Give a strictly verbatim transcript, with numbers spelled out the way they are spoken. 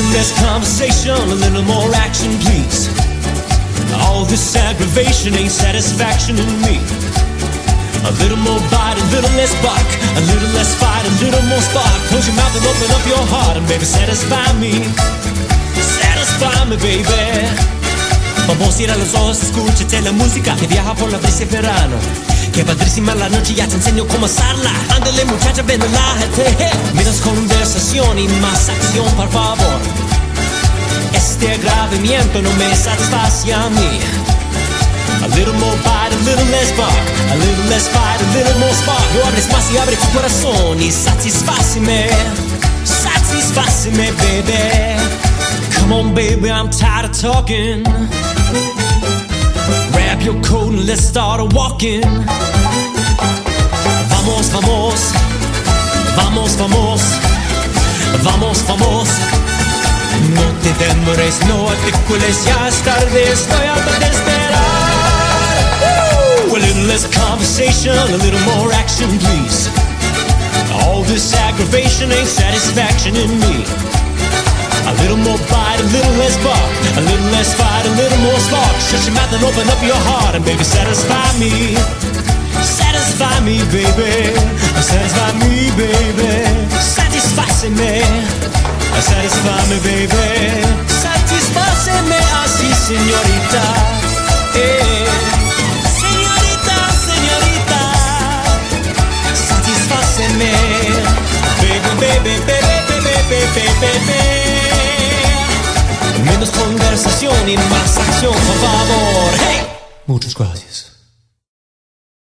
little less conversation, a little more action, please. All this aggravation ain't satisfaction in me. A little more bite, a little less bark, a little less fight, a little more spark. Close your mouth and open up your heart and baby satisfy me. Satisfy me, baby. Vamos a ir a los ojos, escúchate la música que viaja por la brisa de verano. Que padrísima la noche, ya te enseño cómo hacerla. Ándale muchacha, ven, relájate. Menos conversación y más acción, por favor. Este agravamiento no me satisface a mí. A little more bite, a little less bark, a little less fight, a little more spark. No hables más y abre tu corazón y satisfáceme. Satisfáceme, baby. Come on, baby, I'm tired of talking. Grab your coat and let's start a walking. Vamos, vamos, vamos, vamos, vamos, vamos. No te demores, no articules, ya es tarde, estoy harto de esperar. Woo! A little less conversation, a little more action, please. All this aggravation ain't satisfaction in me. A little more bite, a little less bark, a little less fight, a little more spark. Shut your mouth and open up your heart and baby satisfy me. Satisfy me, baby. Satisfy me, baby. Satisfáceme. Satisfy me, baby. Satisfáceme así, señorita. Eh. Señorita, señorita. Satisfáceme. Baby, baby, baby, baby, baby, baby. Menos conversación y más acción, por favor. Hey. Muchas gracias.